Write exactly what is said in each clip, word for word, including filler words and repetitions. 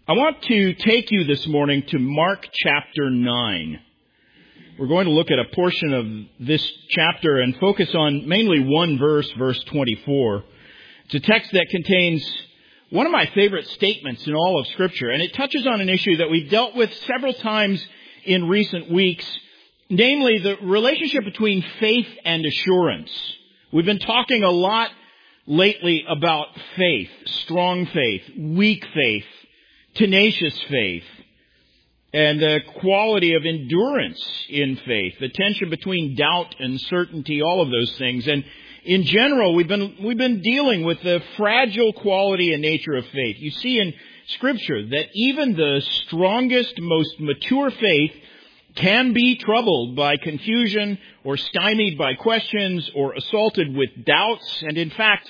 I want to take you this morning to Mark chapter nine. We're going to look at a portion of this chapter and focus on mainly one verse, verse twenty-four. It's a text that contains one of my favorite statements in all of Scripture, and it touches on an issue that we've dealt with several times in recent weeks, namely the relationship between faith and assurance. We've been talking a lot lately about faith, strong faith, weak faith, tenacious faith, and the quality of endurance in faith, the tension between doubt and certainty, all of those things. And in general, we've been we've been dealing with the fragile quality and nature of faith. You see in Scripture that even the strongest, most mature faith can be troubled by confusion or stymied by questions or assaulted with doubts. And in fact,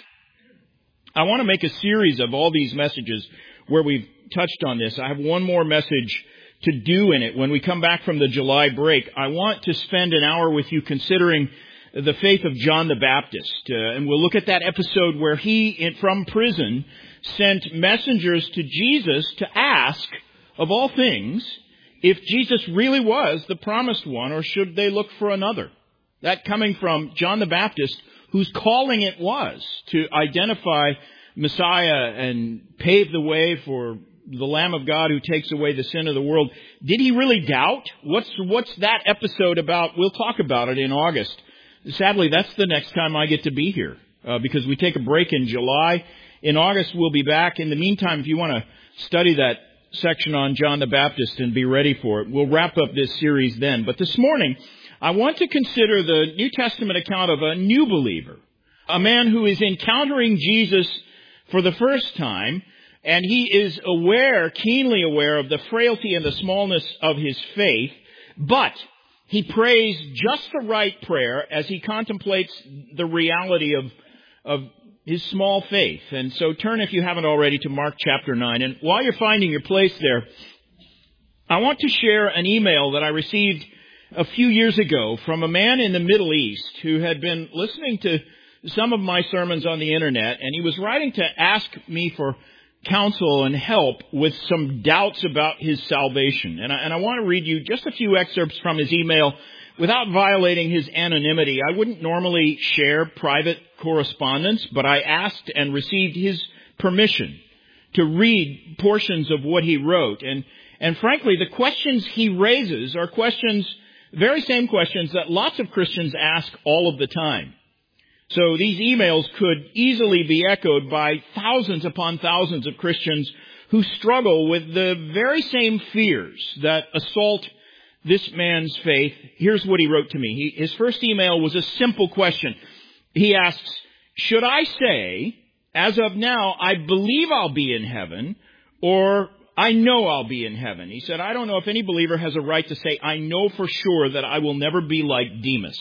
I want to make a series of all these messages where we've touched on this. I have one more message to do in it. When we come back from the July break, I want to spend an hour with you considering the faith of John the Baptist. Uh, and we'll look at that episode where he, in, from prison, sent messengers to Jesus to ask, of all things, if Jesus really was the promised one, or should they look for another? That coming from John the Baptist, whose calling it was to identify Messiah and pave the way for the Lamb of God who takes away the sin of the world. Did he really doubt? What's what's that episode about? We'll talk about it in August. Sadly, that's the next time I get to be here, uh, because we take a break in July. In August, we'll be back. In the meantime, if you want to study that section on John the Baptist and be ready for it, we'll wrap up this series then. But this morning, I want to consider the New Testament account of a new believer, a man who is encountering Jesus for the first time, and he is aware, keenly aware of the frailty and the smallness of his faith, but he prays just the right prayer as he contemplates the reality of, of his small faith. And so turn, if you haven't already, to Mark chapter nine. And while you're finding your place there, I want to share an email that I received a few years ago from a man in the Middle East who had been listening to some of my sermons on the internet, and he was writing to ask me for counsel and help with some doubts about his salvation. And I, and I want to read you just a few excerpts from his email without violating his anonymity. I wouldn't normally share private correspondence, but I asked and received his permission to read portions of what he wrote. And, and frankly, the questions he raises are questions, very same questions that lots of Christians ask all of the time. So these emails could easily be echoed by thousands upon thousands of Christians who struggle with the very same fears that assault this man's faith. Here's what he wrote to me. He, his first email was a simple question. He asks, should I say, as of now, I believe I'll be in heaven, or I know I'll be in heaven? He said, I don't know if any believer has a right to say, I know for sure that I will never be like Demas.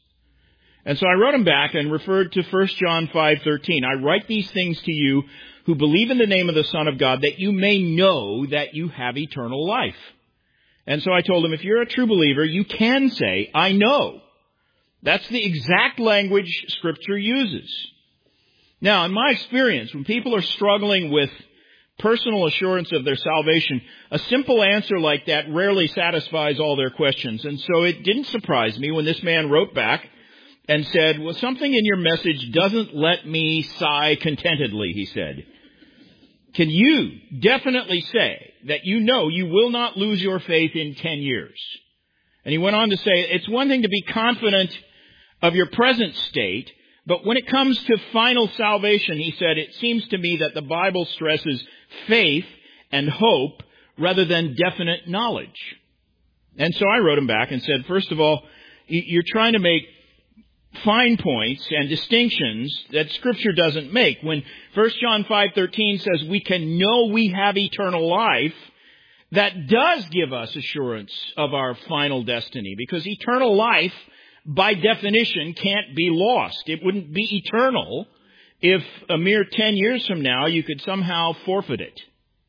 And so I wrote him back and referred to First John five thirteen. I write these things to you who believe in the name of the Son of God, that you may know that you have eternal life. And so I told him, if you're a true believer, you can say, I know. That's the exact language Scripture uses. Now, in my experience, when people are struggling with personal assurance of their salvation, a simple answer like that rarely satisfies all their questions. And so it didn't surprise me when this man wrote back and said, well, something in your message doesn't let me sigh contentedly, he said. Can you definitely say that you know you will not lose your faith in ten years? And he went on to say, it's one thing to be confident of your present state, but when it comes to final salvation, he said, it seems to me that the Bible stresses faith and hope rather than definite knowledge. And so I wrote him back and said, first of all, you're trying to make fine points and distinctions that Scripture doesn't make. When First John five thirteen says we can know we have eternal life, that does give us assurance of our final destiny, because eternal life, by definition, can't be lost. It wouldn't be eternal if a mere ten years from now you could somehow forfeit it.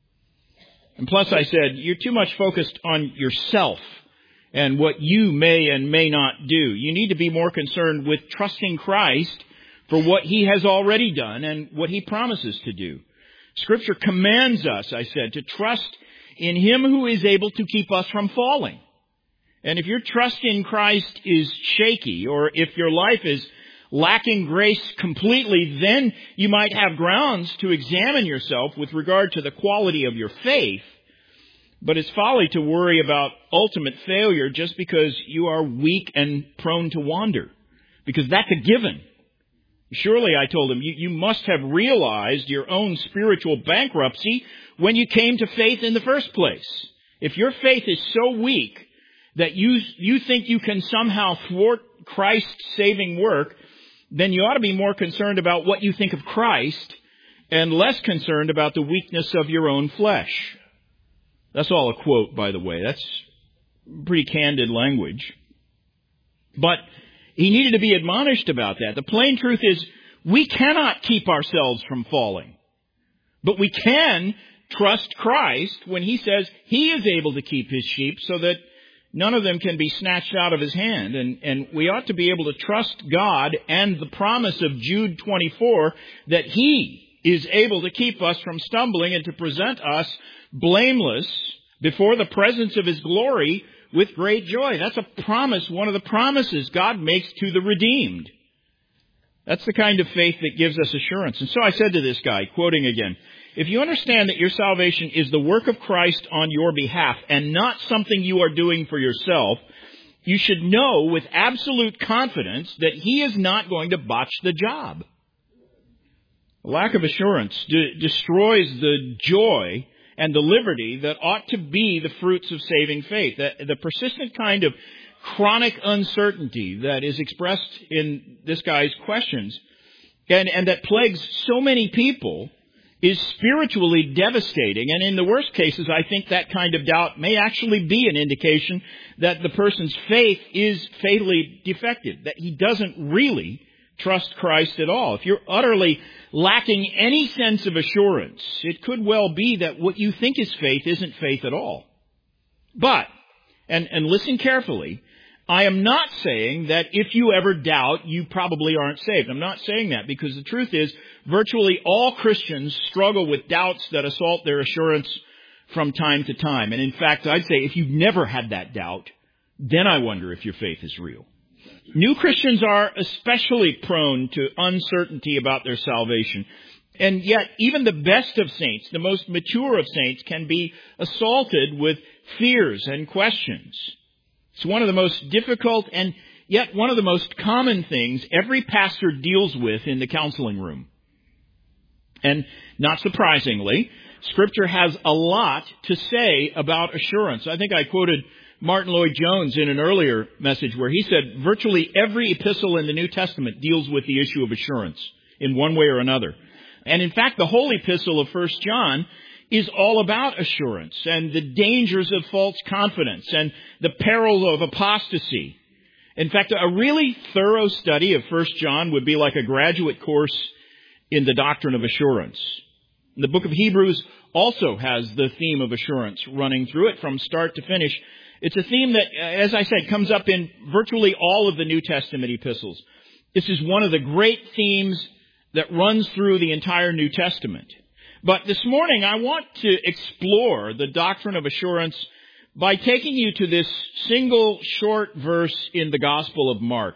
And plus I said, you're too much focused on yourself and what you may and may not do. You need to be more concerned with trusting Christ for what He has already done and what He promises to do. Scripture commands us, I said, to trust in Him who is able to keep us from falling. And if your trust in Christ is shaky, or if your life is lacking grace completely, then you might have grounds to examine yourself with regard to the quality of your faith. But it's folly to worry about ultimate failure just because you are weak and prone to wander, because that's a given. Surely, I told him, you, you must have realized your own spiritual bankruptcy when you came to faith in the first place. If your faith is so weak that you, you think you can somehow thwart Christ's saving work, then you ought to be more concerned about what you think of Christ and less concerned about the weakness of your own flesh. That's all a quote, by the way. That's pretty candid language. But he needed to be admonished about that. The plain truth is, we cannot keep ourselves from falling. But we can trust Christ when He says He is able to keep His sheep so that none of them can be snatched out of His hand. And, and we ought to be able to trust God and the promise of Jude twenty-four that He is able to keep us from stumbling and to present us blameless before the presence of His glory with great joy. That's a promise, one of the promises God makes to the redeemed. That's the kind of faith that gives us assurance. And so I said to this guy, quoting again, if you understand that your salvation is the work of Christ on your behalf and not something you are doing for yourself, you should know with absolute confidence that He is not going to botch the job. A lack of assurance de- destroys the joy and the liberty that ought to be the fruits of saving faith. The, the persistent kind of chronic uncertainty that is expressed in this guy's questions and, and that plagues so many people is spiritually devastating. And in the worst cases, I think that kind of doubt may actually be an indication that the person's faith is fatally defective, that he doesn't really trust Christ at all. If you're utterly lacking any sense of assurance, it could well be that what you think is faith isn't faith at all. But, and, and listen carefully, I am not saying that if you ever doubt, you probably aren't saved. I'm not saying that because the truth is, virtually all Christians struggle with doubts that assault their assurance from time to time. And in fact, I'd say if you've never had that doubt, then I wonder if your faith is real. New Christians are especially prone to uncertainty about their salvation. And yet, even the best of saints, the most mature of saints, can be assaulted with fears and questions. It's one of the most difficult and yet one of the most common things every pastor deals with in the counseling room. And not surprisingly, Scripture has a lot to say about assurance. I think I quoted Martin Lloyd-Jones in an earlier message where he said virtually every epistle in the New Testament deals with the issue of assurance in one way or another. And in fact, the whole epistle of First John is all about assurance and the dangers of false confidence and the peril of apostasy. In fact, a really thorough study of First John would be like a graduate course in the doctrine of assurance. The book of Hebrews also has the theme of assurance running through it from start to finish. It's a theme that, as I said, comes up in virtually all of the New Testament epistles. This is one of the great themes that runs through the entire New Testament. But this morning, I want to explore the doctrine of assurance by taking you to this single short verse in the Gospel of Mark.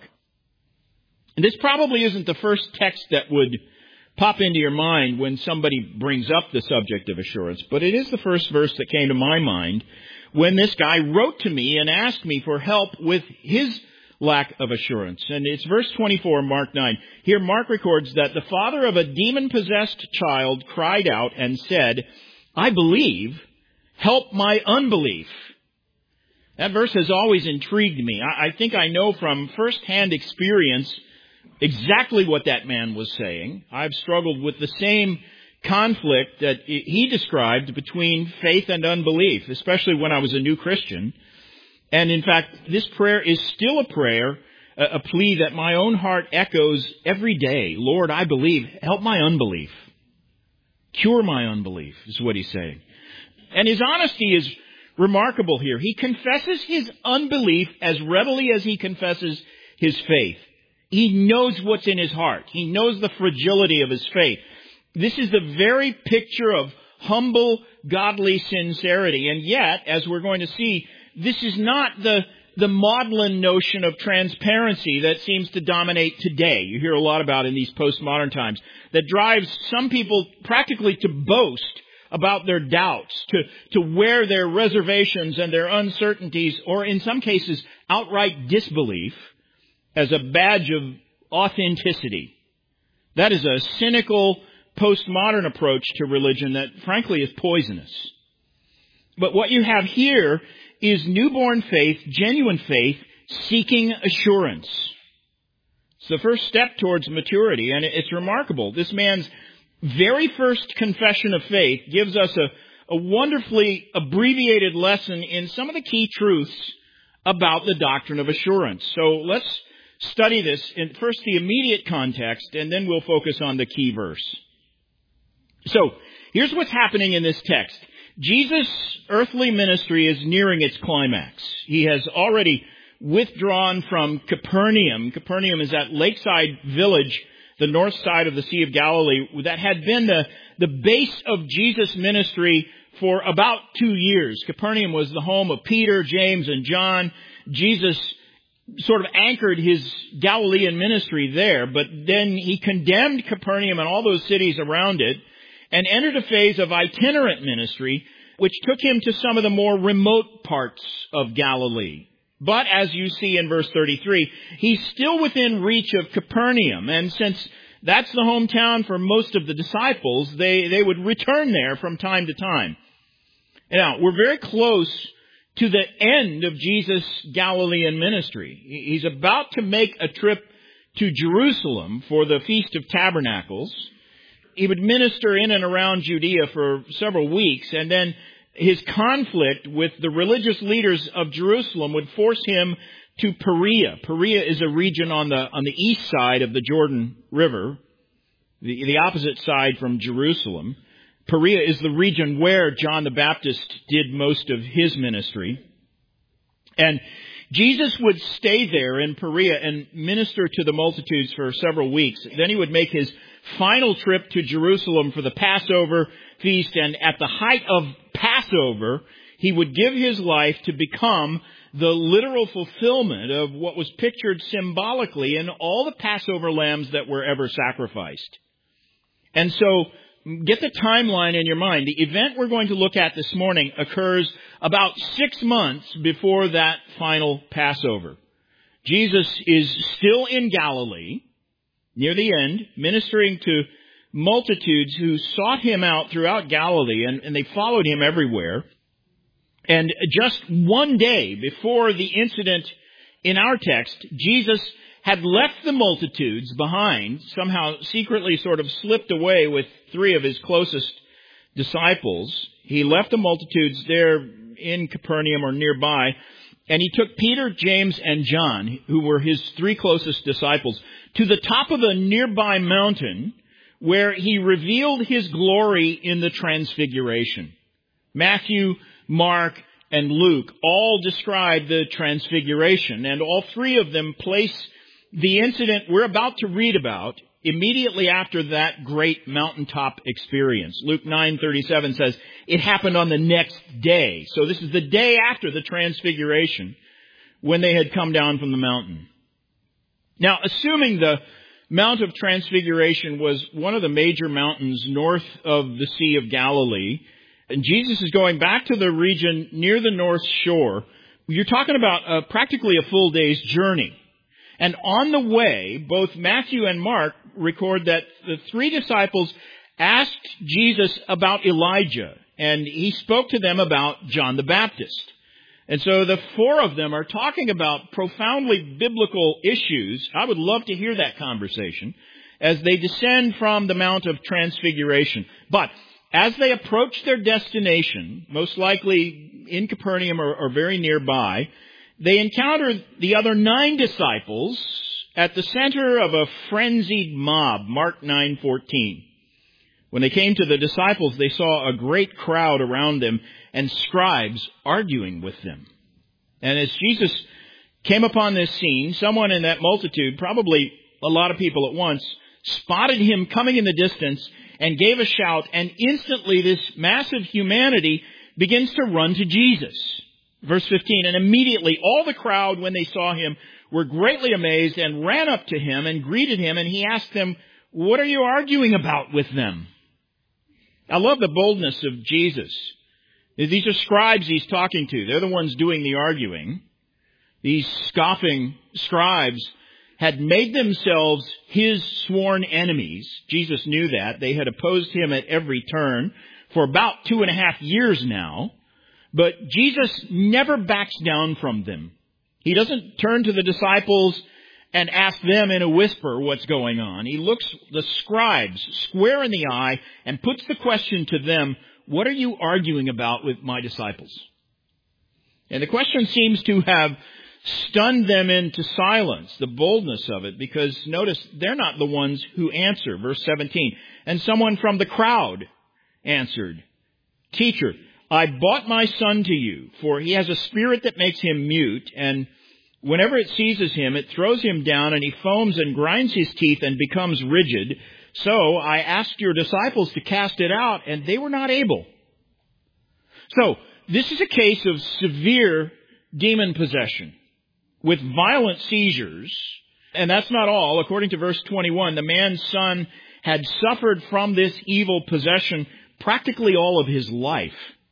And this probably isn't the first text that would pop into your mind when somebody brings up the subject of assurance, but it is the first verse that came to my mind when this guy wrote to me and asked me for help with his lack of assurance. And it's verse twenty-four, Mark nine. Here Mark records that the father of a demon-possessed child cried out and said, "I believe, help my unbelief." That verse has always intrigued me. I think I know from first-hand experience exactly what that man was saying. I've struggled with the same conflict that he described between faith and unbelief, especially when I was a new Christian. And in fact, this prayer is still a prayer, a plea that my own heart echoes every day. Lord, I believe. Help my unbelief. Cure my unbelief, is what he's saying. And his honesty is remarkable here. He confesses his unbelief as readily as he confesses his faith. He knows what's in his heart. He knows the fragility of his faith. This is the very picture of humble, godly sincerity. And yet, as we're going to see, this is not the, the maudlin notion of transparency that seems to dominate today. You hear a lot about in these postmodern times, that drives some people practically to boast about their doubts, to, to wear their reservations and their uncertainties, or in some cases, outright disbelief as a badge of authenticity. That is a cynical, postmodern approach to religion that, frankly, is poisonous. But what you have here is newborn faith, genuine faith, seeking assurance. It's the first step towards maturity, and it's remarkable. This man's very first confession of faith gives us a, a wonderfully abbreviated lesson in some of the key truths about the doctrine of assurance. So let's study this in first the immediate context, and then we'll focus on the key verse. So, here's what's happening in this text. Jesus' earthly ministry is nearing its climax. He has already withdrawn from Capernaum. Capernaum is that lakeside village, the north side of the Sea of Galilee, that had been the, the base of Jesus' ministry for about two years. Capernaum was the home of Peter, James, and John. Jesus sort of anchored his Galilean ministry there, but then he condemned Capernaum and all those cities around it, and entered a phase of itinerant ministry, which took him to some of the more remote parts of Galilee. But as you see in verse thirty-three, he's still within reach of Capernaum, and since that's the hometown for most of the disciples, they, they would return there from time to time. Now, we're very close to the end of Jesus' Galilean ministry. He's about to make a trip to Jerusalem for the Feast of Tabernacles. He would minister in and around Judea for several weeks, and then his conflict with the religious leaders of Jerusalem would force him to Perea. Perea is a region on the on the east side of the Jordan River, the, the opposite side from Jerusalem. Perea is the region where John the Baptist did most of his ministry. And Jesus would stay there in Perea and minister to the multitudes for several weeks. Then he would make his final trip to Jerusalem for the Passover feast, and at the height of Passover, he would give his life to become the literal fulfillment of what was pictured symbolically in all the Passover lambs that were ever sacrificed. And so, get the timeline in your mind. The event we're going to look at this morning occurs about six months before that final Passover. Jesus is still in Galilee, near the end, ministering to multitudes who sought him out throughout Galilee, and, and they followed him everywhere. And just one day before the incident in our text, Jesus had left the multitudes behind, somehow secretly sort of slipped away with three of his closest disciples. He left the multitudes there in Capernaum or nearby, and he took Peter, James, and John, who were his three closest disciples, to the top of a nearby mountain where he revealed his glory in the Transfiguration. Matthew, Mark, and Luke all describe the Transfiguration, and all three of them place the incident we're about to read about immediately after that great mountaintop experience. Luke nine thirty-seven says, it happened on the next day. So this is the day after the Transfiguration, when they had come down from the mountain. Now, assuming the Mount of Transfiguration was one of the major mountains north of the Sea of Galilee, and Jesus is going back to the region near the North Shore, you're talking about uh, practically a full day's journey. And on the way, both Matthew and Mark record that the three disciples asked Jesus about Elijah, and he spoke to them about John the Baptist. And so the four of them are talking about profoundly biblical issues. I would love to hear that conversation as they descend from the Mount of Transfiguration. But as they approach their destination, most likely in Capernaum or, or very nearby, they encounter the other nine disciples at the center of a frenzied mob, Mark nine fourteen. When they came to the disciples, they saw a great crowd around them and scribes arguing with them. And as Jesus came upon this scene, someone in that multitude, probably a lot of people at once, spotted him coming in the distance and gave a shout, and instantly this massive humanity begins to run to Jesus. Verse fifteen, and immediately all the crowd, when they saw him, were greatly amazed and ran up to him and greeted him, and he asked them, what are you arguing about with them? I love the boldness of Jesus. These are scribes he's talking to. They're the ones doing the arguing. These scoffing scribes had made themselves his sworn enemies. Jesus knew that. They had opposed him at every turn for about two and a half years now. But Jesus never backs down from them. He doesn't turn to the disciples and ask them in a whisper what's going on. He looks the scribes square in the eye and puts the question to them, what are you arguing about with my disciples? And the question seems to have stunned them into silence, the boldness of it, because notice, they're not the ones who answer. Verse seventeen, and someone from the crowd answered, Teacher, I bought my son to you, for he has a spirit that makes him mute, and whenever it seizes him, it throws him down, and he foams and grinds his teeth and becomes rigid. So I asked your disciples to cast it out, and they were not able. So this is a case of severe demon possession with violent seizures. And that's not all. According to verse twenty-one, the man's son had suffered from this evil possession practically all of his life.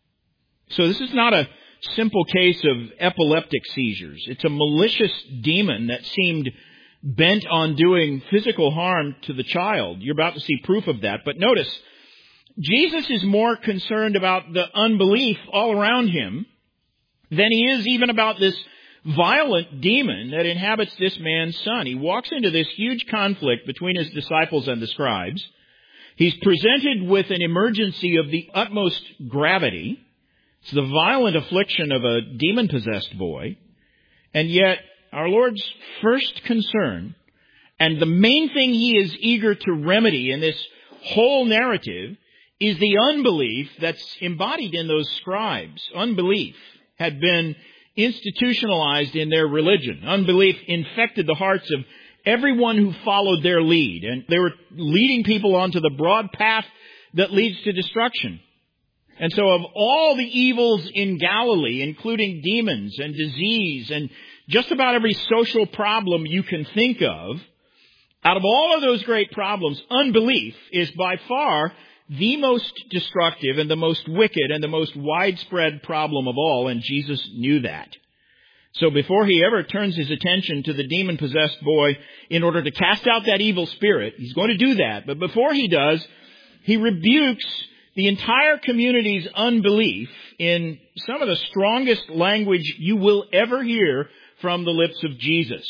So this is not a simple case of epileptic seizures. It's a malicious demon that seemed bent on doing physical harm to the child. You're about to see proof of that. But notice, Jesus is more concerned about the unbelief all around him than he is even about this violent demon that inhabits this man's son. He walks into this huge conflict between his disciples and the scribes. He's presented with an emergency of the utmost gravity. It's the violent affliction of a demon-possessed boy. And yet, our Lord's first concern, and the main thing he is eager to remedy in this whole narrative, is the unbelief that's embodied in those scribes. Unbelief had been institutionalized in their religion. Unbelief infected the hearts of everyone who followed their lead. And they were leading people onto the broad path that leads to destruction. And so of all the evils in Galilee, including demons and disease and just about every social problem you can think of, out of all of those great problems, unbelief is by far the most destructive and the most wicked and the most widespread problem of all, and Jesus knew that. So before he ever turns his attention to the demon-possessed boy in order to cast out that evil spirit, he's going to do that. But before he does, he rebukes the entire community's unbelief in some of the strongest language you will ever hear from the lips of Jesus.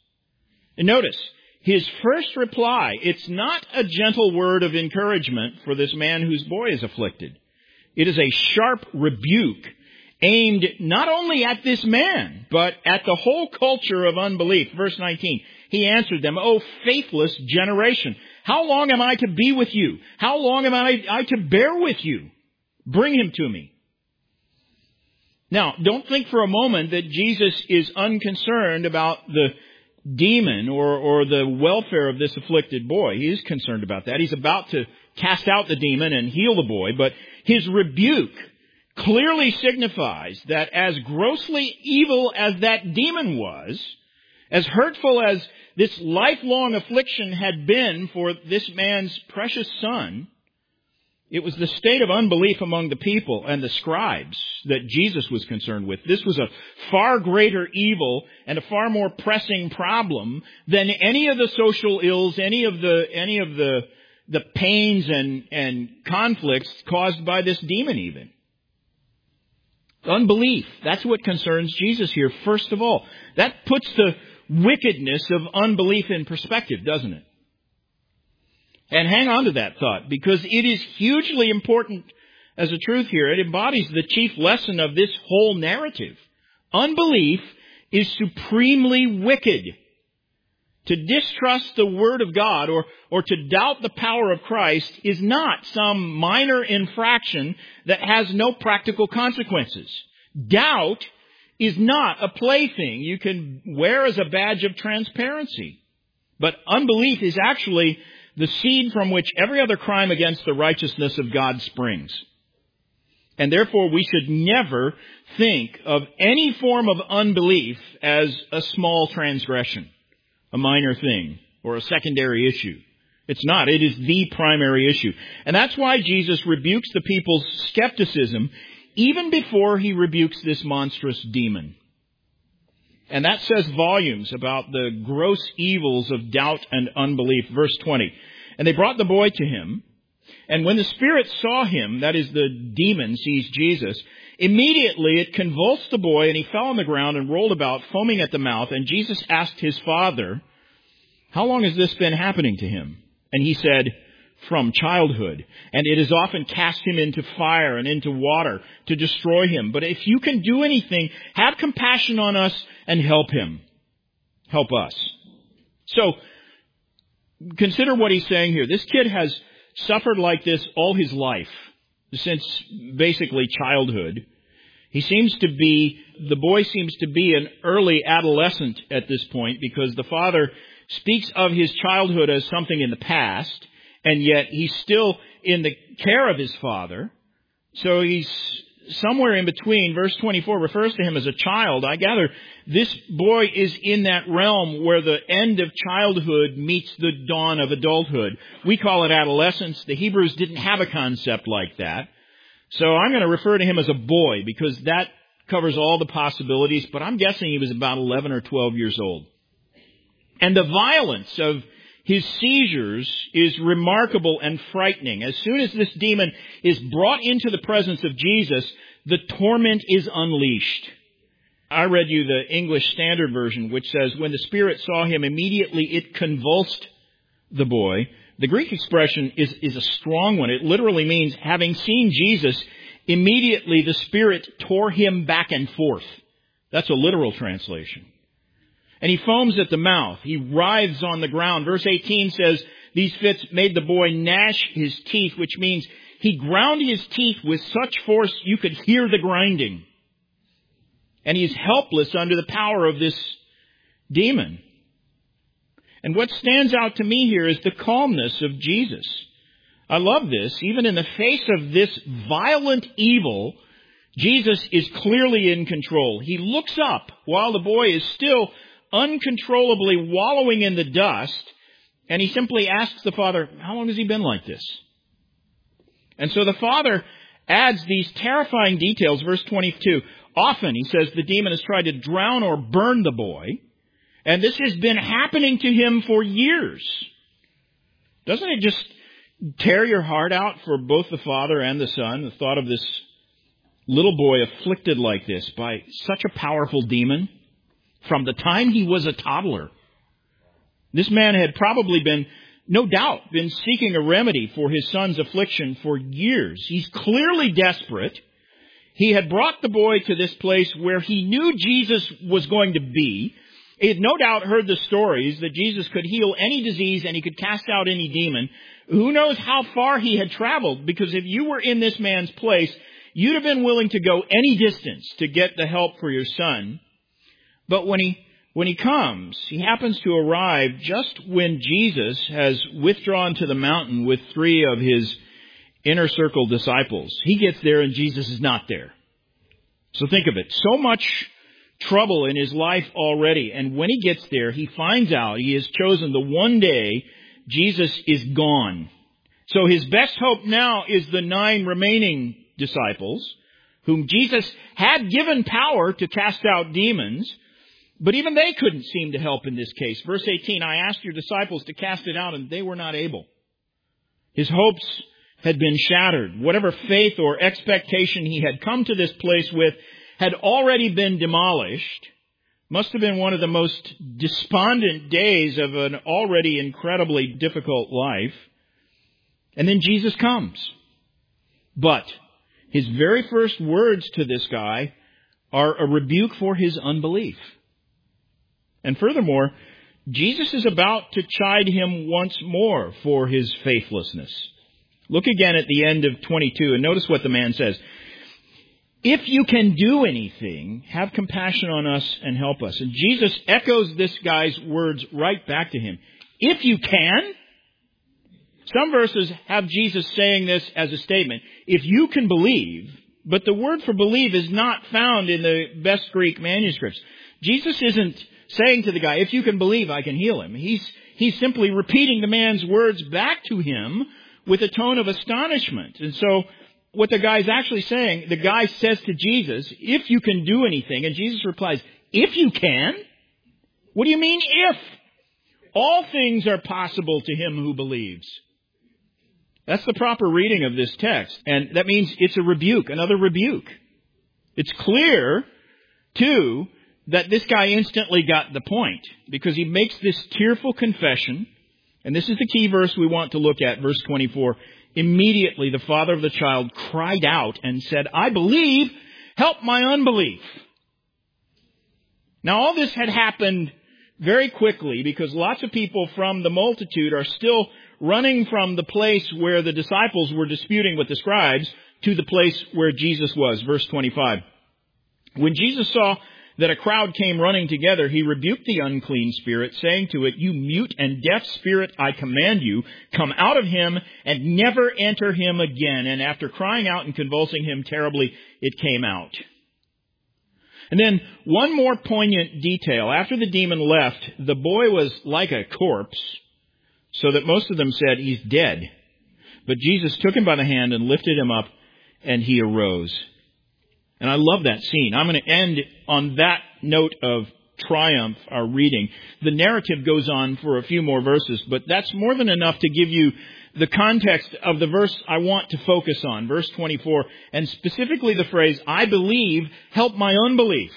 And notice, his first reply, it's not a gentle word of encouragement for this man whose boy is afflicted. It is a sharp rebuke aimed not only at this man, but at the whole culture of unbelief. Verse nineteen, he answered them, O faithless generation, how long am I to be with you? How long am I, I to bear with you? Bring him to me. Now, don't think for a moment that Jesus is unconcerned about the demon or, or the welfare of this afflicted boy. He is concerned about that. He's about to cast out the demon and heal the boy, but his rebuke clearly signifies that as grossly evil as that demon was, as hurtful as this lifelong affliction had been for this man's precious son, it was the state of unbelief among the people and the scribes that Jesus was concerned with. This was a far greater evil and a far more pressing problem than any of the social ills, any of the any of the the pains and, and conflicts caused by this demon even. Unbelief, that's what concerns Jesus here, first of all. That puts the wickedness of unbelief in perspective, doesn't it? And hang on to that thought, because it is hugely important as a truth here. It embodies the chief lesson of this whole narrative. Unbelief is supremely wicked. To distrust the Word of God or, or to doubt the power of Christ is not some minor infraction that has no practical consequences. Doubt is not a plaything you can wear as a badge of transparency. But unbelief is actually the seed from which every other crime against the righteousness of God springs. And therefore, we should never think of any form of unbelief as a small transgression, a minor thing, or a secondary issue. It's not. It is the primary issue. And that's why Jesus rebukes the people's skepticism even before he rebukes this monstrous demon. And that says volumes about the gross evils of doubt and unbelief. Verse twenty. And they brought the boy to him. And when the spirit saw him, that is, the demon sees Jesus, immediately it convulsed the boy, and he fell on the ground and rolled about, foaming at the mouth. And Jesus asked his father, how long has this been happening to him? And he said, from childhood. And it has often cast him into fire and into water to destroy him. But if you can do anything, have compassion on us and help him. Help us. So, consider what he's saying here. This kid has suffered like this all his life, since basically childhood. He seems to be, the boy seems to be an early adolescent at this point, because the father speaks of his childhood as something in the past, and yet he's still in the care of his father. So he's somewhere in between. Verse twenty-four refers to him as a child. I gather this boy is in that realm where the end of childhood meets the dawn of adulthood. We call it adolescence. The Hebrews didn't have a concept like that. So I'm going to refer to him as a boy because that covers all the possibilities, but I'm guessing he was about eleven or twelve years old. And the violence of his seizures is remarkable and frightening. As soon as this demon is brought into the presence of Jesus, the torment is unleashed. I read you the English Standard Version, which says, when the Spirit saw him, immediately it convulsed the boy. The Greek expression is, is a strong one. It literally means, having seen Jesus, immediately the Spirit tore him back and forth. That's a literal translation. And he foams at the mouth. He writhes on the ground. Verse eighteen says, these fits made the boy gnash his teeth, which means he ground his teeth with such force you could hear the grinding. And he's helpless under the power of this demon. And what stands out to me here is the calmness of Jesus. I love this. Even in the face of this violent evil, Jesus is clearly in control. He looks up while the boy is still uncontrollably wallowing in the dust, and he simply asks the father, how long has he been like this? And so the father adds these terrifying details. Verse twenty-two, often, he says, the demon has tried to drown or burn the boy, and this has been happening to him for years. Doesn't it just tear your heart out for both the father and the son, the thought of this little boy afflicted like this by such a powerful demon? From the time he was a toddler, this man had probably been, no doubt, been seeking a remedy for his son's affliction for years. He's clearly desperate. He had brought the boy to this place where he knew Jesus was going to be. He had no doubt heard the stories that Jesus could heal any disease and he could cast out any demon. Who knows how far he had traveled? Because if you were in this man's place, you'd have been willing to go any distance to get the help for your son. But when he when he comes, he happens to arrive just when Jesus has withdrawn to the mountain with three of his inner circle disciples. He gets there and Jesus is not there. So think of it. So much trouble in his life already. And when he gets there, he finds out he has chosen the one day Jesus is gone. So his best hope now is the nine remaining disciples, whom Jesus had given power to cast out demons. But even they couldn't seem to help in this case. Verse eighteen, I asked your disciples to cast it out, and they were not able. His hopes had been shattered. Whatever faith or expectation he had come to this place with had already been demolished. Must have been one of the most despondent days of an already incredibly difficult life. And then Jesus comes. But his very first words to this guy are a rebuke for his unbelief. And furthermore, Jesus is about to chide him once more for his faithlessness. Look again at the end of twenty-two and notice what the man says. If you can do anything, have compassion on us and help us. And Jesus echoes this guy's words right back to him. If you can, Some verses have Jesus saying this as a statement. If you can believe, but the word for believe is not found in the best Greek manuscripts. Jesus isn't saying to the guy, if you can believe, I can heal him. He's, he's simply repeating the man's words back to him with a tone of astonishment. And so what the guy's actually saying, the guy says to Jesus, if you can do anything, and Jesus replies, if you can? What do you mean if? All things are possible to him who believes. That's the proper reading of this text. And that means it's a rebuke, another rebuke. It's clear, too, that this guy instantly got the point, because he makes this tearful confession. And this is the key verse we want to look at, verse twenty-four. Immediately the father of the child cried out and said, I believe, help my unbelief. Now all this had happened very quickly, because lots of people from the multitude are still running from the place where the disciples were disputing with the scribes to the place where Jesus was. Verse twenty-five. When Jesus saw that a crowd came running together, he rebuked the unclean spirit, saying to it, you mute and deaf spirit, I command you, come out of him and never enter him again. And after crying out and convulsing him terribly, it came out. And then one more poignant detail. After the demon left, the boy was like a corpse, so that most of them said, he's dead. But Jesus took him by the hand and lifted him up, and he arose. And I love that scene. I'm going to end on that note of triumph, our reading. The narrative goes on for a few more verses, but that's more than enough to give you the context of the verse I want to focus on, verse twenty-four, and specifically the phrase, I believe, help my unbelief.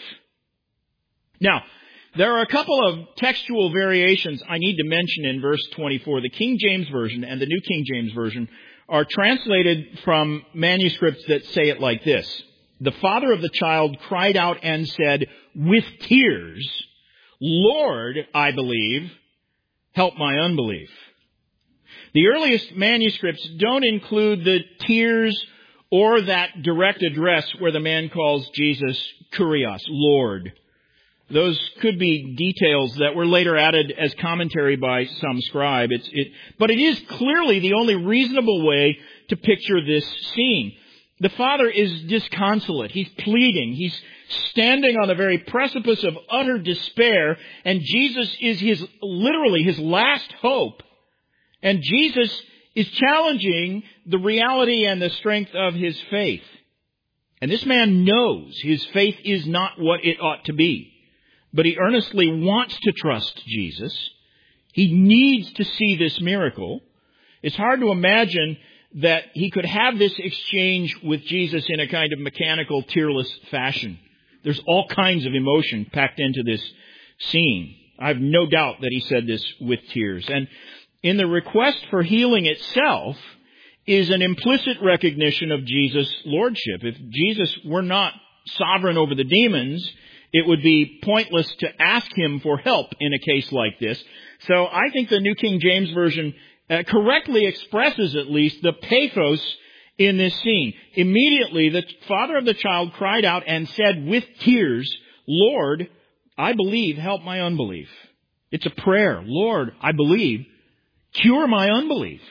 Now, there are a couple of textual variations I need to mention in verse twenty-four. The King James Version and the New King James Version are translated from manuscripts that say it like this. The father of the child cried out and said, with tears, Lord, I believe, help my unbelief. The earliest manuscripts don't include the tears or that direct address where the man calls Jesus Kurios, Lord. Those could be details that were later added as commentary by some scribe. It's, it, but it is clearly the only reasonable way to picture this scene. The father is disconsolate. He's pleading. He's standing on the very precipice of utter despair, and Jesus is his, literally his last hope. And Jesus is challenging the reality and the strength of his faith. And this man knows his faith is not what it ought to be. But he earnestly wants to trust Jesus. He needs to see this miracle. It's hard to imagine that he could have this exchange with Jesus in a kind of mechanical, tearless fashion. There's all kinds of emotion packed into this scene. I have no doubt that he said this with tears. And in the request for healing itself is an implicit recognition of Jesus' lordship. If Jesus were not sovereign over the demons, it would be pointless to ask him for help in a case like this. So I think the New King James Version uh, correctly expresses at least the pathos in this scene. Immediately, the father of the child cried out and said with tears, Lord, I believe, help my unbelief. It's a prayer. Lord, I believe, cure my unbelief.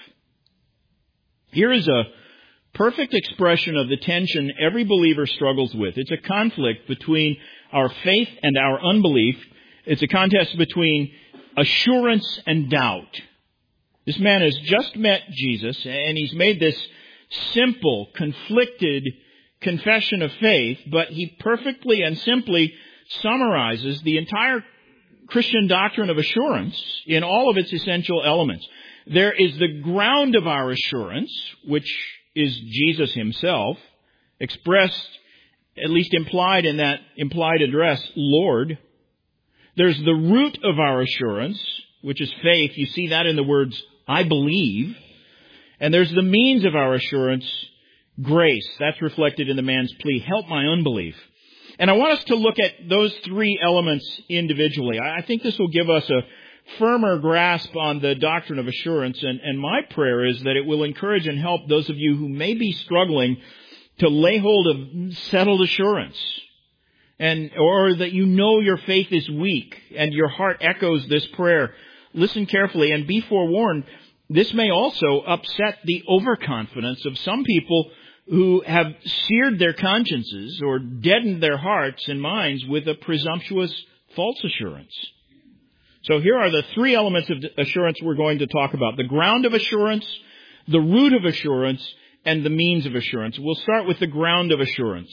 Here is a perfect expression of the tension every believer struggles with. It's a conflict between our faith and our unbelief. It's a contest between assurance and doubt. This man has just met Jesus, and he's made this simple, conflicted confession of faith, but he perfectly and simply summarizes the entire Christian doctrine of assurance in all of its essential elements. There is the ground of our assurance, which is Jesus himself, expressed, at least implied in that implied address, Lord. There's the root of our assurance, which is faith. You see that in the words, I believe. And there's the means of our assurance, grace. That's reflected in the man's plea, help my unbelief. And I want us to look at those three elements individually. I think this will give us a firmer grasp on the doctrine of assurance. And, and my prayer is that it will encourage and help those of you who may be struggling to lay hold of settled assurance. And, or that you know your faith is weak and your heart echoes this prayer. Listen carefully and be forewarned. This may also upset the overconfidence of some people who have seared their consciences or deadened their hearts and minds with a presumptuous false assurance. So here are the three elements of assurance we're going to talk about: the ground of assurance, the root of assurance, and the means of assurance. We'll start with the ground of assurance,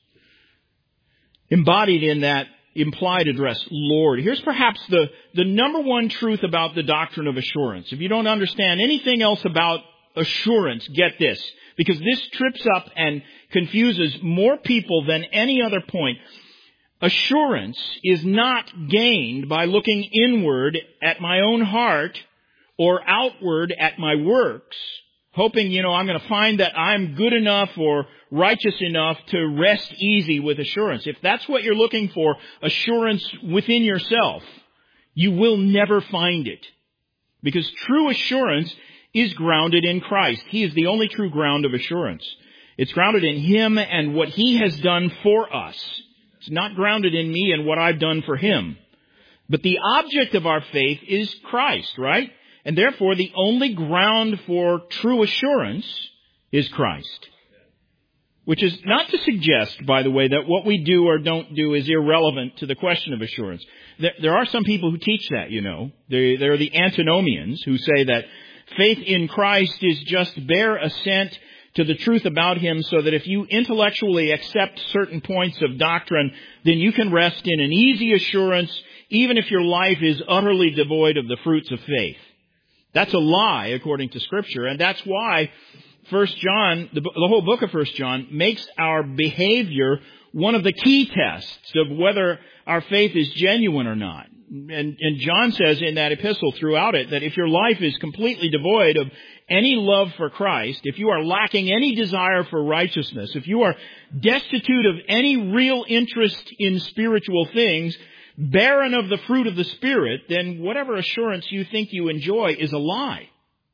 embodied in that implied address, Lord. Here's perhaps the, the number one truth about the doctrine of assurance. If you don't understand anything else about assurance, get this, because this trips up and confuses more people than any other point. Assurance is not gained by looking inward at my own heart or outward at my works, hoping, you know, I'm going to find that I'm good enough or righteous enough to rest easy with assurance. If that's what you're looking for, assurance within yourself, you will never find it. Because true assurance is grounded in Christ. He is the only true ground of assurance. It's grounded in Him and what He has done for us. It's not grounded in me and what I've done for Him. But the object of our faith is Christ, right? And therefore, the only ground for true assurance is Christ. Which is not to suggest, by the way, that what we do or don't do is irrelevant to the question of assurance. There, there are some people who teach that, you know. They, they're the antinomians who say that faith in Christ is just bare assent to the truth about Him, so that if you intellectually accept certain points of doctrine, then you can rest in an easy assurance, even if your life is utterly devoid of the fruits of faith. That's a lie, according to Scripture, and that's why First John, the, the whole book of First John, makes our behavior one of the key tests of whether our faith is genuine or not. And, and John says in that epistle throughout it that if your life is completely devoid of any love for Christ, if you are lacking any desire for righteousness, if you are destitute of any real interest in spiritual things, barren of the fruit of the Spirit, then whatever assurance you think you enjoy is a lie.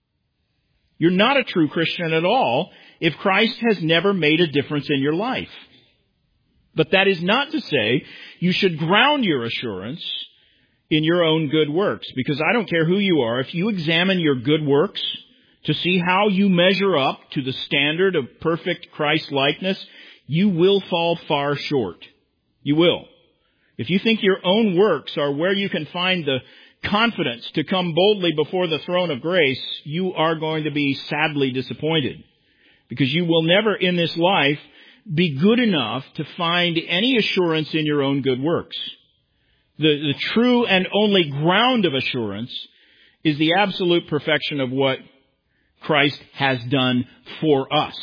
You're not a true Christian at all if Christ has never made a difference in your life. But that is not to say you should ground your assurance in your own good works, because I don't care who you are. If you examine your good works to see how you measure up to the standard of perfect Christ-likeness, you will fall far short. You will. If you think your own works are where you can find the confidence to come boldly before the throne of grace, you are going to be sadly disappointed, because you will never in this life be good enough to find any assurance in your own good works. The, the true and only ground of assurance is the absolute perfection of what Christ has done for us.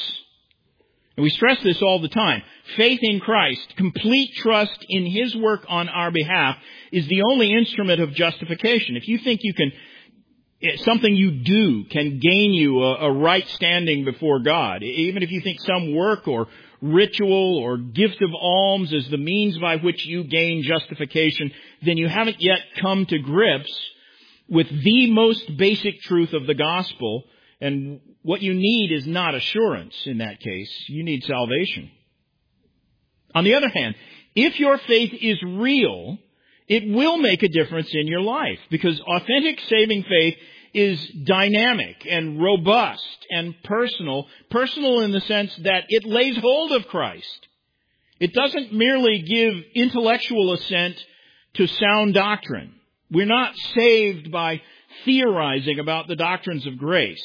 And we stress this all the time. Faith in Christ, complete trust in His work on our behalf, is the only instrument of justification. If you think you can, something you do can gain you a, a right standing before God, even if you think some work or ritual or gift of alms is the means by which you gain justification, then you haven't yet come to grips with the most basic truth of the gospel. And what you need is not assurance in that case. You need salvation. On the other hand, if your faith is real, it will make a difference in your life, because authentic saving faith is dynamic and robust and personal. Personal in the sense that it lays hold of Christ. It doesn't merely give intellectual assent to sound doctrine. We're not saved by theorizing about the doctrines of grace,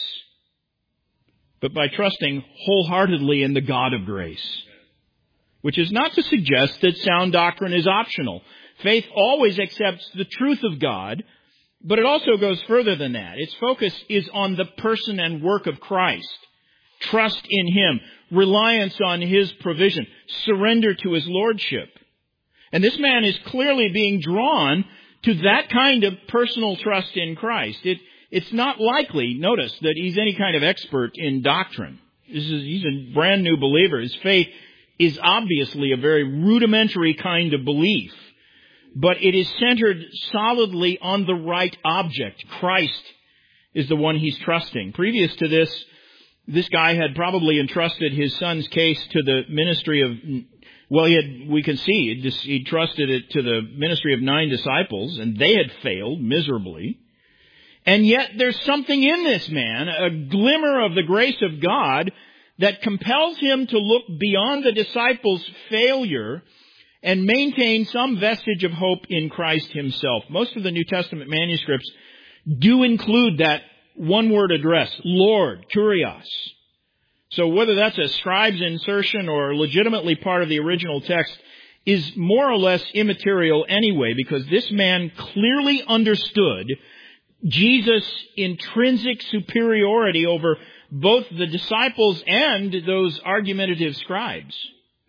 but by trusting wholeheartedly in the God of grace. Which is not to suggest that sound doctrine is optional. Faith always accepts the truth of God, but it also goes further than that. Its focus is on the person and work of Christ. Trust in Him, reliance on His provision, surrender to His lordship. And this man is clearly being drawn to that kind of personal trust in Christ. It, it's not likely, notice, that he's any kind of expert in doctrine. This is, he's a brand new believer. His faith is obviously a very rudimentary kind of belief, but it is centered solidly on the right object. Christ is the one he's trusting. Previous to this, this guy had probably entrusted his son's case to the ministry of, well, he had, we can see, he trusted it to the ministry of nine disciples, and they had failed miserably. And yet there's something in this man, a glimmer of the grace of God, that compels him to look beyond the disciples' failure and maintain some vestige of hope in Christ himself. Most of the New Testament manuscripts do include that one-word address, Lord, Kurios. So whether that's a scribe's insertion or legitimately part of the original text is more or less immaterial anyway, because this man clearly understood Jesus' intrinsic superiority over both the disciples and those argumentative scribes.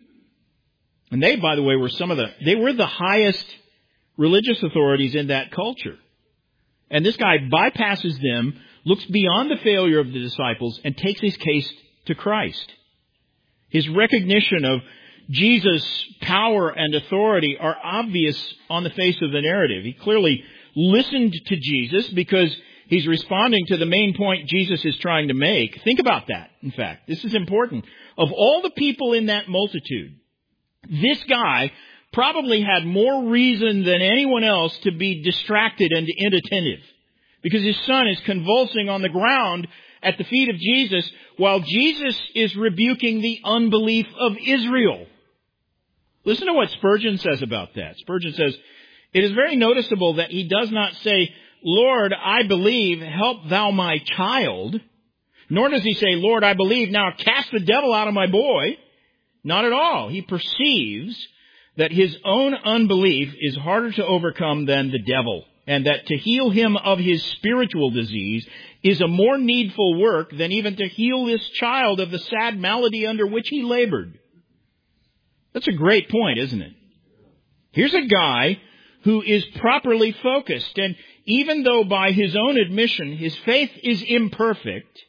And they, by the way, were some of the, they were the highest religious authorities in that culture. And this guy bypasses them, looks beyond the failure of the disciples, and takes his case to Christ. His recognition of Jesus' power and authority are obvious on the face of the narrative. He clearly listened to Jesus because he's responding to the main point Jesus is trying to make. Think about that, in fact. This is important. Of all the people in that multitude, this guy probably had more reason than anyone else to be distracted and inattentive, because his son is convulsing on the ground at the feet of Jesus while Jesus is rebuking the unbelief of Israel. Listen to what Spurgeon says about that. Spurgeon says, "It is very noticeable that he does not say, 'Lord, I believe, help thou my child,' nor does he say, 'Lord, I believe, now cast the devil out of my boy.' Not at all. He perceives that his own unbelief is harder to overcome than the devil, and that to heal him of his spiritual disease is a more needful work than even to heal this child of the sad malady under which he labored." That's a great point, isn't it? Here's a guy who is properly focused, and even though by his own admission his faith is imperfect,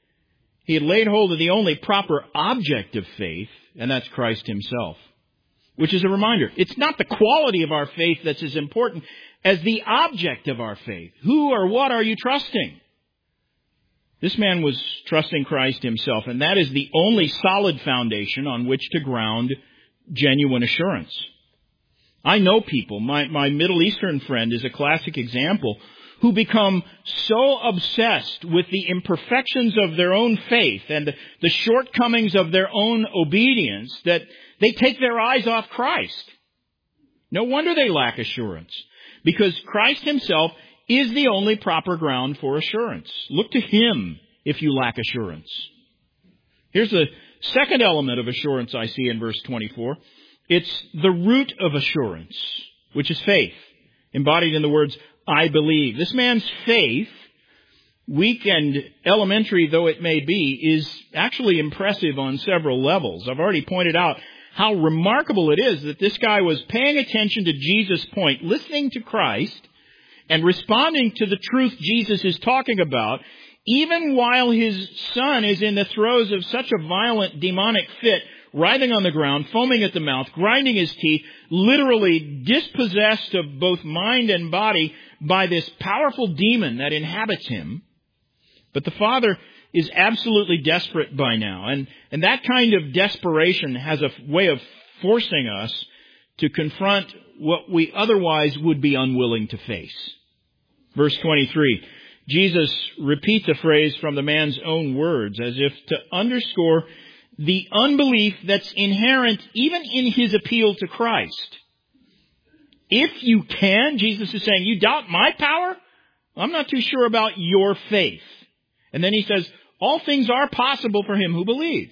he had laid hold of the only proper object of faith, and that's Christ himself. Which is a reminder, it's not the quality of our faith that's as important as the object of our faith. Who or what are you trusting? This man was trusting Christ himself, and that is the only solid foundation on which to ground genuine assurance. I know people, my, my Middle Eastern friend is a classic example, who become so obsessed with the imperfections of their own faith and the, the shortcomings of their own obedience that they take their eyes off Christ. No wonder they lack assurance, because Christ himself is the only proper ground for assurance. Look to him if you lack assurance. Here's the second element of assurance I see in verse twenty-four. It's the root of assurance, which is faith, embodied in the words, I believe. This man's faith, weak and elementary though it may be, is actually impressive on several levels. I've already pointed out how remarkable it is that this guy was paying attention to Jesus' point, listening to Christ, and responding to the truth Jesus is talking about, even while his son is in the throes of such a violent demonic fit, writhing on the ground, foaming at the mouth, grinding his teeth, literally dispossessed of both mind and body by this powerful demon that inhabits him. But the father is absolutely desperate by now. And, and that kind of desperation has a way of forcing us to confront what we otherwise would be unwilling to face. Verse twenty-three, Jesus repeats a phrase from the man's own words as if to underscore the unbelief that's inherent even in his appeal to Christ. If you can, Jesus is saying, you doubt my power? I'm not too sure about your faith. And then he says, all things are possible for him who believes.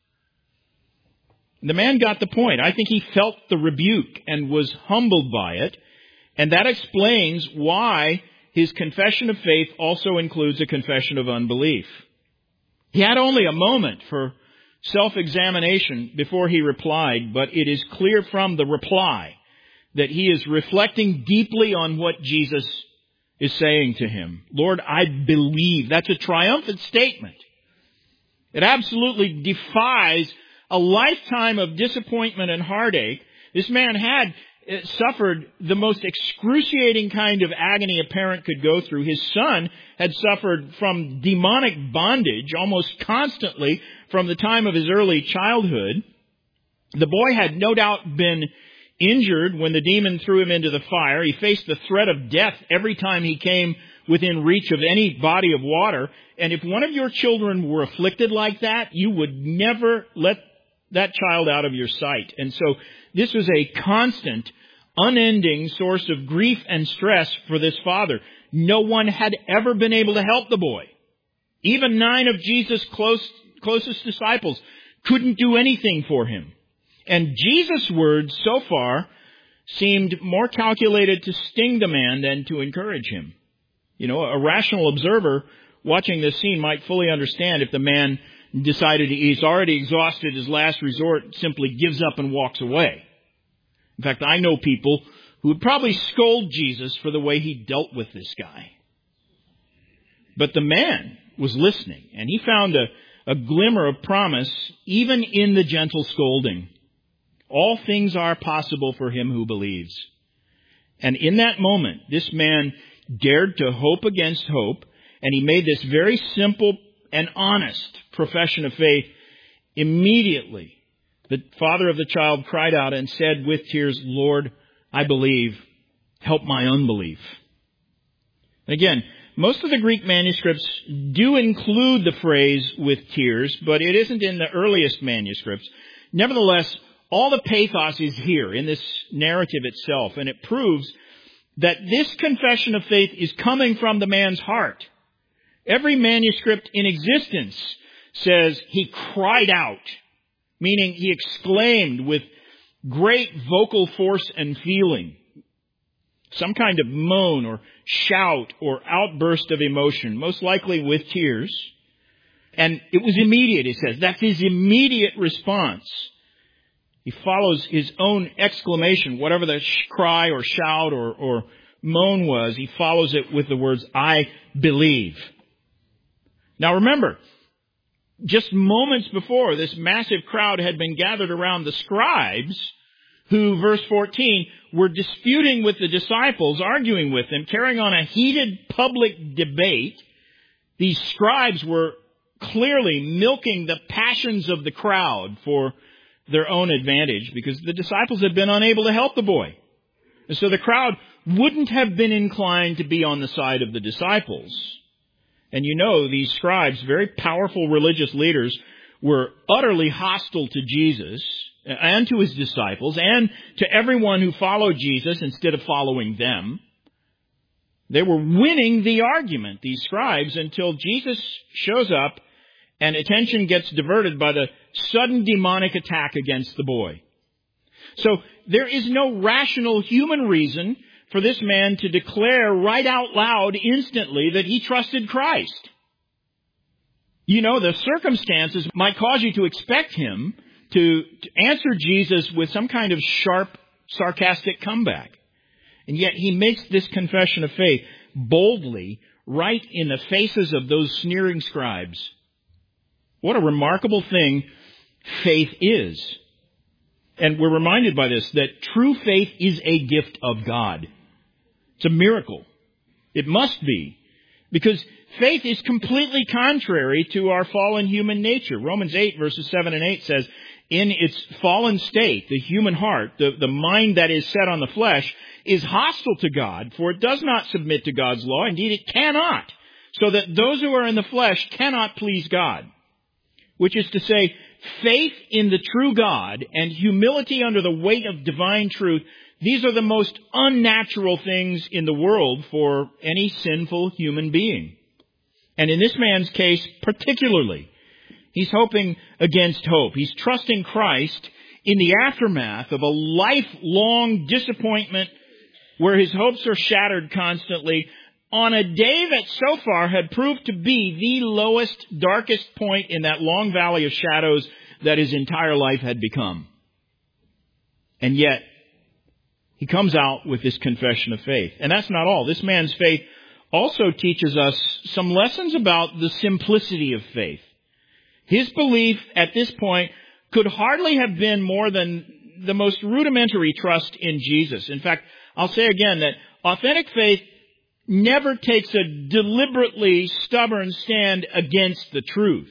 The man got the point. I think he felt the rebuke and was humbled by it. And that explains why his confession of faith also includes a confession of unbelief. He had only a moment for self-examination before he replied, but it is clear from the reply that he is reflecting deeply on what Jesus is saying to him. Lord, I believe. That's a triumphant statement. It absolutely defies a lifetime of disappointment and heartache. This man had suffered the most excruciating kind of agony a parent could go through. His son had suffered from demonic bondage almost constantly from the time of his early childhood. The boy had no doubt been injured when the demon threw him into the fire. He faced the threat of death every time he came within reach of any body of water. And if one of your children were afflicted like that, you would never let that child out of your sight. And so this was a constant, unending source of grief and stress for this father. No one had ever been able to help the boy. Even nine of Jesus' close, closest disciples couldn't do anything for him. And Jesus' words so far seemed more calculated to sting the man than to encourage him. You know, a rational observer watching this scene might fully understand if the man decided he's already exhausted his last resort, simply gives up and walks away. In fact, I know people who would probably scold Jesus for the way he dealt with this guy. But the man was listening, and he found a, a glimmer of promise even in the gentle scolding. All things are possible for him who believes. And in that moment, this man dared to hope against hope, and he made this very simple and honest profession of faith. Immediately, the father of the child cried out and said with tears, "Lord, I believe. Help my unbelief." Again, most of the Greek manuscripts do include the phrase "with tears," but it isn't in the earliest manuscripts. Nevertheless, all the pathos is here in this narrative itself, and it proves that this confession of faith is coming from the man's heart. Every manuscript in existence says he cried out, meaning he exclaimed with great vocal force and feeling. Some kind of moan or shout or outburst of emotion, most likely with tears. And it was immediate, it says. That's his immediate response. He follows his own exclamation, whatever the cry or shout or, or moan was, he follows it with the words, "I believe." Now remember, just moments before, this massive crowd had been gathered around the scribes who, verse fourteen, were disputing with the disciples, arguing with them, carrying on a heated public debate. These scribes were clearly milking the passions of the crowd for their own advantage because the disciples had been unable to help the boy. And so the crowd wouldn't have been inclined to be on the side of the disciples. And you know, these scribes, very powerful religious leaders, were utterly hostile to Jesus and to his disciples and to everyone who followed Jesus instead of following them. They were winning the argument, these scribes, until Jesus shows up and attention gets diverted by the sudden demonic attack against the boy. So there is no rational human reason for this man to declare right out loud instantly that he trusted Christ. You know, the circumstances might cause you to expect him to, to answer Jesus with some kind of sharp, sarcastic comeback. And yet he makes this confession of faith boldly right in the faces of those sneering scribes. What a remarkable thing faith is. And we're reminded by this that true faith is a gift of God. It's a miracle. It must be. Because faith is completely contrary to our fallen human nature. Romans eight verses seven and eight says, in its fallen state, the human heart, the, the mind that is set on the flesh, is hostile to God, for it does not submit to God's law. Indeed, it cannot. So that those who are in the flesh cannot please God. Which is to say, faith in the true God and humility under the weight of divine truth, these are the most unnatural things in the world for any sinful human being. And in this man's case, particularly, he's hoping against hope. He's trusting Christ in the aftermath of a lifelong disappointment where his hopes are shattered constantly on a day that so far had proved to be the lowest, darkest point in that long valley of shadows that his entire life had become. And yet, he comes out with this confession of faith. And that's not all. This man's faith also teaches us some lessons about the simplicity of faith. His belief at this point could hardly have been more than the most rudimentary trust in Jesus. In fact, I'll say again that authentic faith never takes a deliberately stubborn stand against the truth.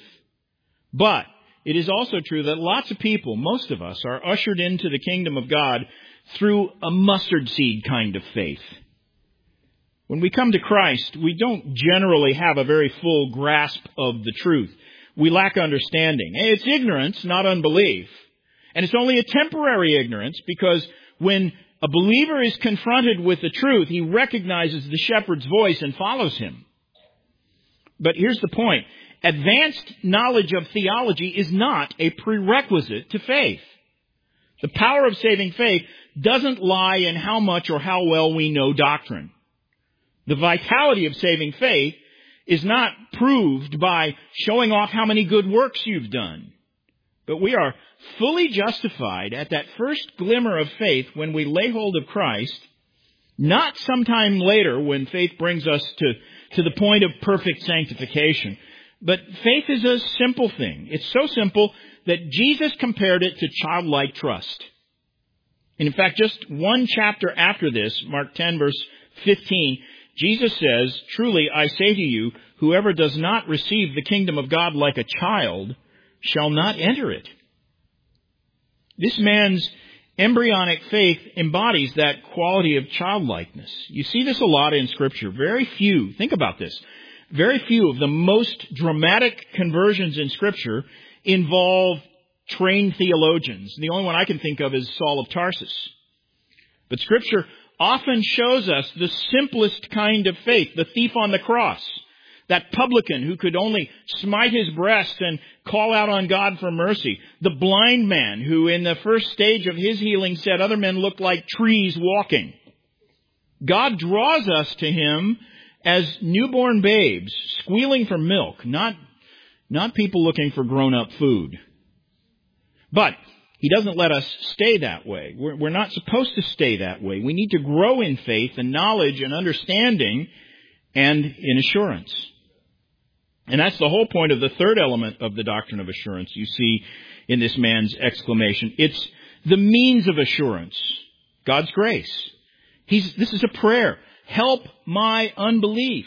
But it is also true that lots of people, most of us, are ushered into the kingdom of God through a mustard seed kind of faith. When we come to Christ, we don't generally have a very full grasp of the truth. We lack understanding. It's ignorance, not unbelief. And it's only a temporary ignorance because when a believer is confronted with the truth, he recognizes the shepherd's voice and follows him. But here's the point. Advanced knowledge of theology is not a prerequisite to faith. The power of saving faith doesn't lie in how much or how well we know doctrine. The vitality of saving faith is not proved by showing off how many good works you've done. But we are fully justified at that first glimmer of faith when we lay hold of Christ, not sometime later when faith brings us to, to the point of perfect sanctification. But faith is a simple thing. It's so simple that Jesus compared it to childlike trust. And in fact, just one chapter after this, Mark ten, verse fifteen, Jesus says, "Truly I say to you, whoever does not receive the kingdom of God like a child shall not enter it." This man's embryonic faith embodies that quality of childlikeness. You see this a lot in Scripture. Very few, think about this, very few of the most dramatic conversions in Scripture involve trained theologians. The only one I can think of is Saul of Tarsus. But Scripture often shows us the simplest kind of faith, the thief on the cross, that publican who could only smite his breast and call out on God for mercy, the blind man who in the first stage of his healing said other men looked like trees walking. God draws us to him as newborn babes, squealing for milk, not, not people looking for grown-up food. But he doesn't let us stay that way. We're, we're not supposed to stay that way. We need to grow in faith and knowledge and understanding and in assurance. And that's the whole point of the third element of the doctrine of assurance you see in this man's exclamation. It's the means of assurance, God's grace. He's, this is a prayer. Help my unbelief.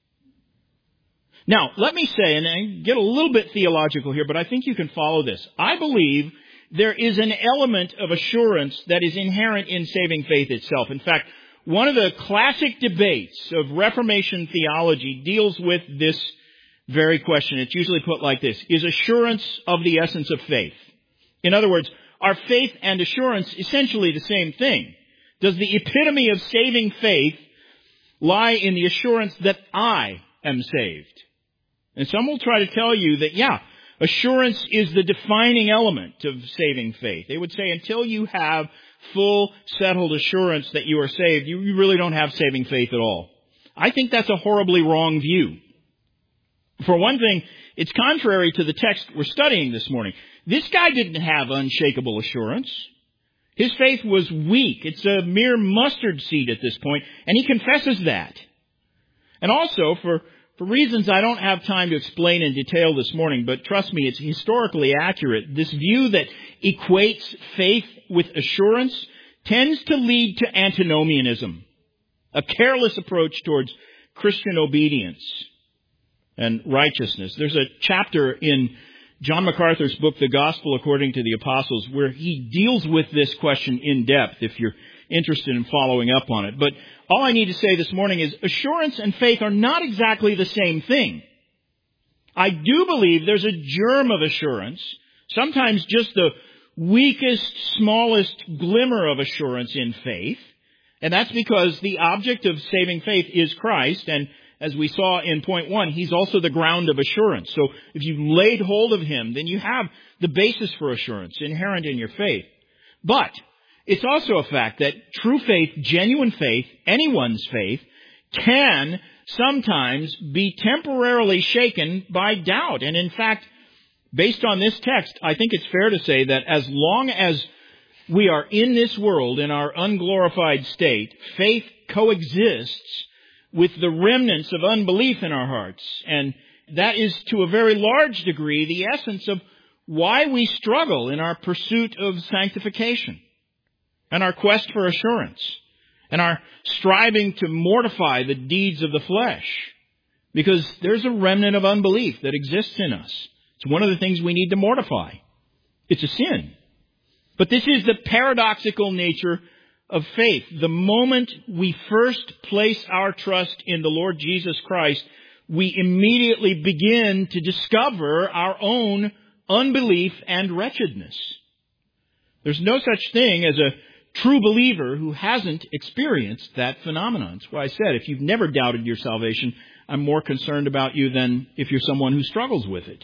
Now, let me say, and I get a little bit theological here, but I think you can follow this. I believe there is an element of assurance that is inherent in saving faith itself. In fact, one of the classic debates of Reformation theology deals with this very question. It's usually put like this: is assurance of the essence of faith? In other words, are faith and assurance essentially the same thing? Does the epitome of saving faith lie in the assurance that I am saved? And some will try to tell you that, yeah, assurance is the defining element of saving faith. They would say until you have full, settled assurance that you are saved, you really don't have saving faith at all. I think that's a horribly wrong view. For one thing, it's contrary to the text we're studying this morning. This guy didn't have unshakable assurance. His faith was weak. It's a mere mustard seed at this point, and he confesses that. And also, for, for reasons I don't have time to explain in detail this morning, but trust me, it's historically accurate, this view that equates faith with assurance tends to lead to antinomianism, a careless approach towards Christian obedience and righteousness. There's a chapter in John MacArthur's book, The Gospel According to the Apostles, where he deals with this question in depth if you're interested in following up on it. But all I need to say this morning is assurance and faith are not exactly the same thing. I do believe there's a germ of assurance, sometimes just the weakest, smallest glimmer of assurance in faith. And that's because the object of saving faith is Christ, and as we saw in point one, he's also the ground of assurance. So if you've laid hold of him, then you have the basis for assurance inherent in your faith. But it's also a fact that true faith, genuine faith, anyone's faith, can sometimes be temporarily shaken by doubt. And in fact, based on this text, I think it's fair to say that as long as we are in this world in our unglorified state, faith coexists with the remnants of unbelief in our hearts. And that is to a very large degree the essence of why we struggle in our pursuit of sanctification and our quest for assurance and our striving to mortify the deeds of the flesh. Because there's a remnant of unbelief that exists in us. It's one of the things we need to mortify. It's a sin. But this is the paradoxical nature of faith. The moment we first place our trust in the Lord Jesus Christ, we immediately begin to discover our own unbelief and wretchedness. There's no such thing as a true believer who hasn't experienced that phenomenon. That's why I said, if you've never doubted your salvation, I'm more concerned about you than if you're someone who struggles with it.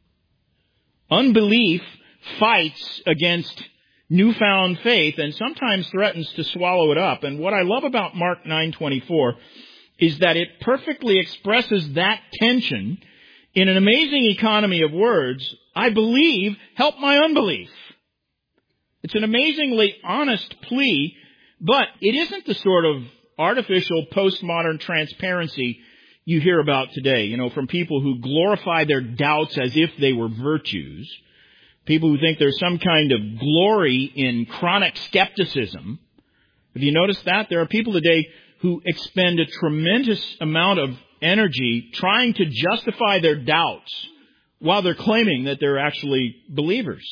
Unbelief fights against newfound faith and sometimes threatens to swallow it up. And what I love about Mark nine twenty-four is that it perfectly expresses that tension in an amazing economy of words. I believe, help my unbelief. It's an amazingly honest plea, but it isn't the sort of artificial postmodern transparency you hear about today, you know, from people who glorify their doubts as if they were virtues, people who think there's some kind of glory in chronic skepticism. Have you noticed that? There are people today who expend a tremendous amount of energy trying to justify their doubts while they're claiming that they're actually believers.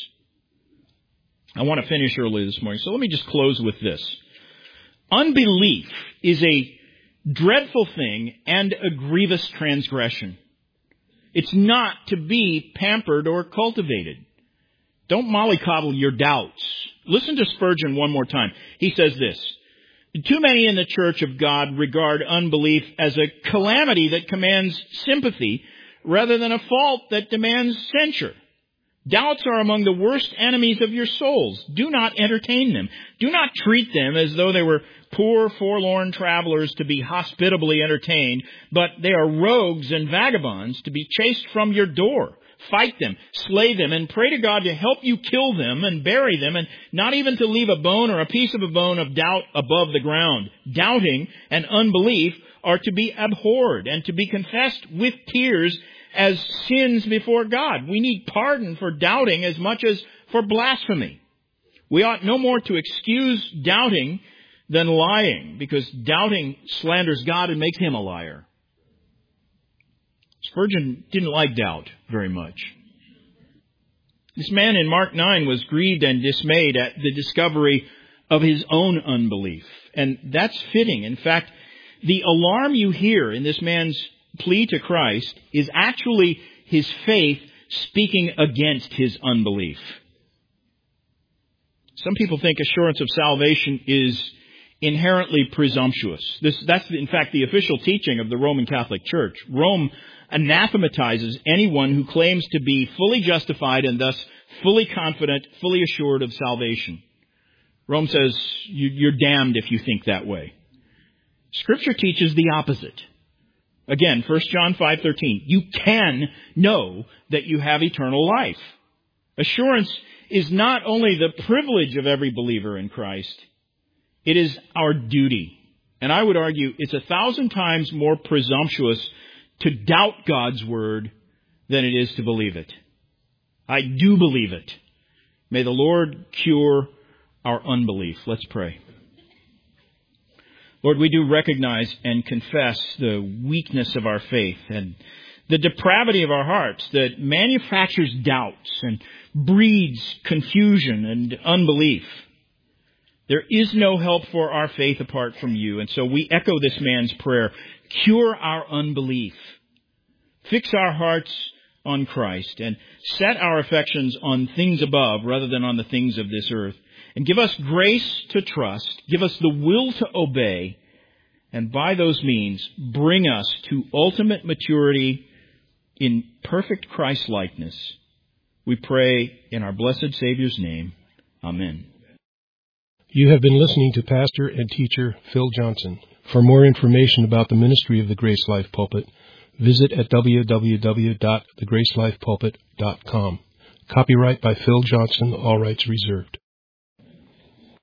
I want to finish early this morning, so let me just close with this. Unbelief is a dreadful thing and a grievous transgression. It's not to be pampered or cultivated. Don't mollycoddle your doubts. Listen to Spurgeon one more time. He says this: too many in the church of God regard unbelief as a calamity that commands sympathy rather than a fault that demands censure. Doubts are among the worst enemies of your souls. Do not entertain them. Do not treat them as though they were poor, forlorn travelers to be hospitably entertained, but they are rogues and vagabonds to be chased from your door. Fight them, slay them, and pray to God to help you kill them and bury them, and not even to leave a bone or a piece of a bone of doubt above the ground. Doubting and unbelief are to be abhorred and to be confessed with tears as sins before God. We need pardon for doubting as much as for blasphemy. We ought no more to excuse doubting than lying, because doubting slanders God and makes him a liar. Spurgeon didn't like doubt very much. This man in Mark nine was grieved and dismayed at the discovery of his own unbelief. And that's fitting. In fact, the alarm you hear in this man's plea to Christ is actually his faith speaking against his unbelief. Some people think assurance of salvation is inherently presumptuous. This, that's, in fact, the official teaching of the Roman Catholic Church. Rome anathematizes anyone who claims to be fully justified and thus fully confident, fully assured of salvation. Rome says you're damned if you think that way. Scripture teaches the opposite. Again, First John five thirteen, you can know that you have eternal life. Assurance is not only the privilege of every believer in Christ, it is our duty. And I would argue it's a thousand times more presumptuous to doubt God's word than it is to believe it. I do believe it. May the Lord cure our unbelief. Let's pray. Lord, we do recognize and confess the weakness of our faith and the depravity of our hearts that manufactures doubts and breeds confusion and unbelief. There is no help for our faith apart from you, and so we echo this man's prayer. Cure our unbelief. Fix our hearts on Christ and set our affections on things above rather than on the things of this earth. And give us grace to trust, give us the will to obey, and by those means bring us to ultimate maturity in perfect Christ-likeness. We pray in our blessed Savior's name. Amen. You have been listening to Pastor and Teacher Phil Johnson. For more information about the ministry of the Grace Life Pulpit, visit at w w w dot the grace life pulpit dot com. Copyright by Phil Johnson, all rights reserved.